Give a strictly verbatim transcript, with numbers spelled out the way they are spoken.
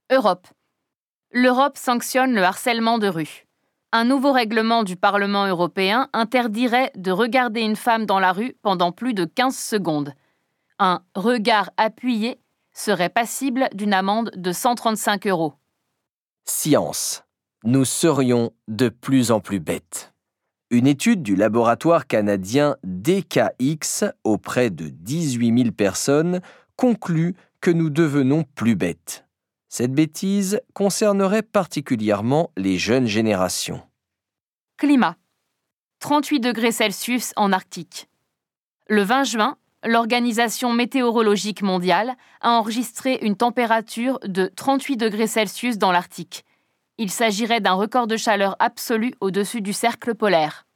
Europe. L'Europe sanctionne le harcèlement de rue. Un nouveau règlement du Parlement européen interdirait de regarder une femme dans la rue pendant plus de quinze secondes. Un regard appuyé serait passible d'une amende de cent trente-cinq euros. Science. Nous serions de plus en plus bêtes. Une étude du laboratoire canadien D K X auprès de dix-huit mille personnes conclut que nous devenons plus bêtes. Cette bêtise concernerait particulièrement les jeunes générations. Climat. trente-huit degrés Celsius en Arctique. Le vingt juin, l'Organisation météorologique mondiale a enregistré une température de trente-huit degrés Celsius dans l'Arctique. Il s'agirait d'un record de chaleur absolu au-dessus du cercle polaire.